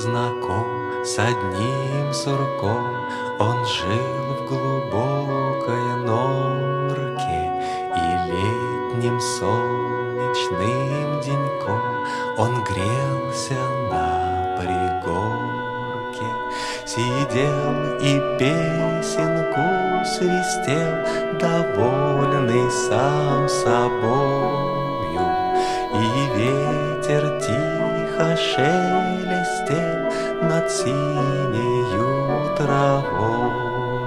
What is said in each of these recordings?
знаком с одним сурком. Он жил в глубокой норке, и летним солнечным деньком он грелся на пригорке. Сидел и песенку свистел, довольный сам собою, и ветер тихо шелестел над синею травою.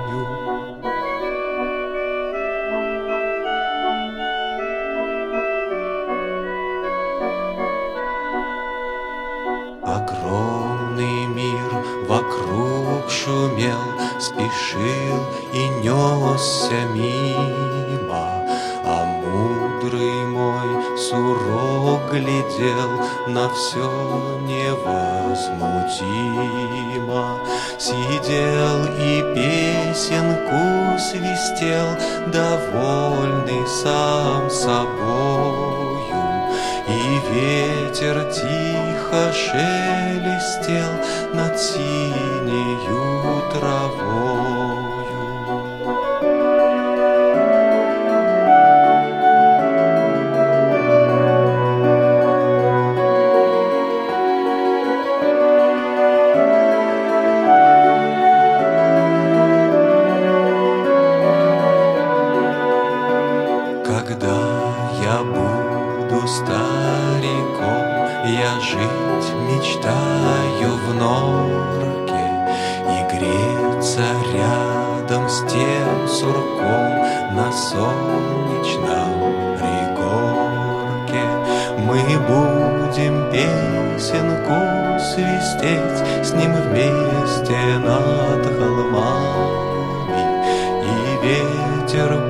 Огромный мир вокруг шумел, спешил и несся мимо, а мудрый мой сурок глядел на все невозмутимо. Сидел и песенку свистел, довольный сам собою, и ветер тихо шелестел над синею травою. Когда я буду стариком, я жить мечтаю в норке и греться рядом с тем сурком на солнечном пригорке. Мы будем песенку свистеть с ним вместе над холмами, и ветер